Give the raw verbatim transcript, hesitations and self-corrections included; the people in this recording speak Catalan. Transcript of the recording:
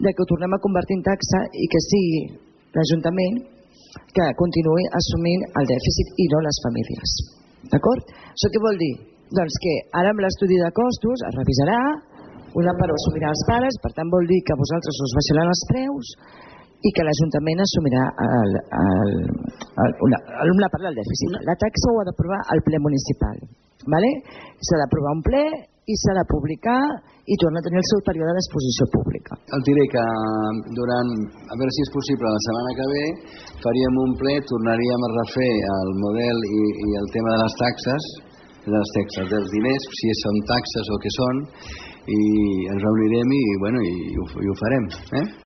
de que ho tornem a convertir en taxa i que sigui l'Ajuntament que continuï assumint el dèficit i no les famílies. D'acord? Això què vol dir? Doncs que ara amb l'estudi de costos es revisarà, una part ho assumirà els pares, per tant vol dir que vosaltres us baixaran els preus i que l'Ajuntament assumirà el, el, el, una, una part del dèficit. La taxa ho ha d'aprovar el ple municipal. Vale? S'ha d'aprovar un ple i s'ha de publicar i torna a tenir el seu període d'exposició pública. El diré que durant, a veure si és possible, la setmana que ve faríem un ple, tornaríem a refer el model i, i el tema de les taxes, de les taxes dels diners, si són taxes o què són, i ens reunirem i, bueno, i, ho, i ho farem. Eh?